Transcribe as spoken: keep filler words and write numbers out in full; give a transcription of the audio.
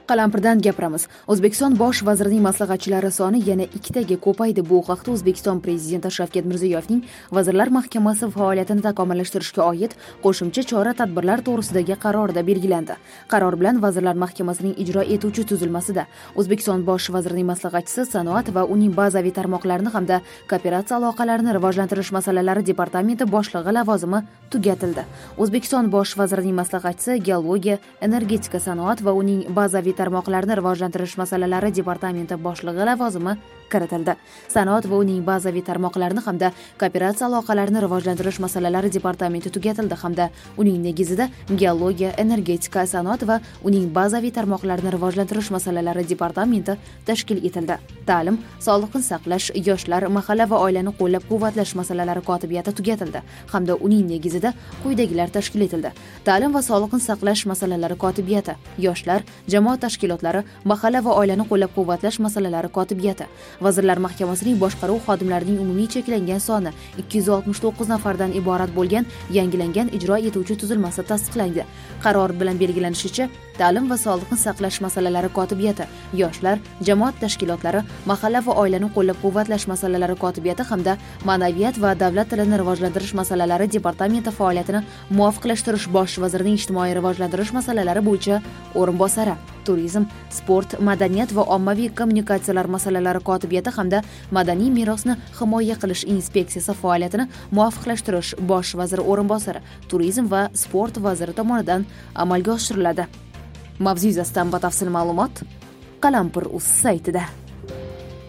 Qalampirdan gapiramiz. O'zbekiston bosh vazirining maslahatchilari soni yana ikkitaga ko'paydi. Bu haqda O'zbekiston prezidenti Shavkat Mirziyoyevning Vazirlar Mahkamasi faoliyatini takomillashtirishga oid qo'shimcha chora-tadbirlar to'g'risidagi qarorida belgilandi. Qaror bilan Vazirlar Mahkamasining ijro etuvchi tuzilmasida O'zbekiston bosh vazirining maslahatchisi sanoat va uning bazaviy tarmoqlarini hamda kooperatsiya aloqalarini rivojlantirish masalalari departamenti boshlig'i lavozimi tugatildi. O'zbekiston bosh vazirining maslahatchisi geologiya, energetika, sanoat va uning bazaviy tarmoqlarini rivojlantirish masalalari departamenti boshlig'i lavozimi kiritildi. Sanoat va uning bazaviy tarmoqlarini hamda kooperatsiya aloqalarini rivojlantirish masalalari departamenti tugatildi hamda uning negizida geologiya, energetika, sanoat va uning bazaviy tarmoqlarini rivojlantirish masalalari departamenti tashkil etildi. Ta'lim, sog'liqni saqlash, yoshlar, mahalla va oilani qo'llab-quvvatlash masalalari kotibiyati tugatildi hamda uning negizida quyidagilar tashkil etildi. Ta'lim va sog'liqni saqlash masalalari kotibiyati, yoshlar, jamoat tashkilotlari, mahalla va oilani qo'llab-quvvatlash masalalari kotibiyati. Vazirlar Mahkamasining boshqaruv xodimlarining umumiy cheklangan soni ikki yuz oltmish to'qqiz nafardan iborat bo'lgan yangilangan ijro etuvchi tuzilmasi tasdiqlandi. Qaror bilan belgilanishicha, ta'lim va sog'liqni saqlash masalalari kotibiyati, yoshlar, jamoat tashkilotlari, mahalla va oilani qo'llab-quvvatlash masalalari kotibiyati hamda ma'naviyat va davlat tilini rivojlantirish masalalari departamenti faoliyatini muvofiqlashtirish bosh vazirining ijtimoiy rivojlantirish masalalari bo'yicha o'rinbosari, turizm, sport, madaniyat va ommaviy kommunikatsiyalar masalalari kotibiyati hamda madaniy merosni himoya qilish inspeksiyasi faoliyatini muvofiqlashtirish bosh vaziri o'rinbosari, turizm va sport vaziri tomonidan amalga oshiriladi. Mavzu yuzasidan batafsil ma'lumot Qalampir.uz saytida.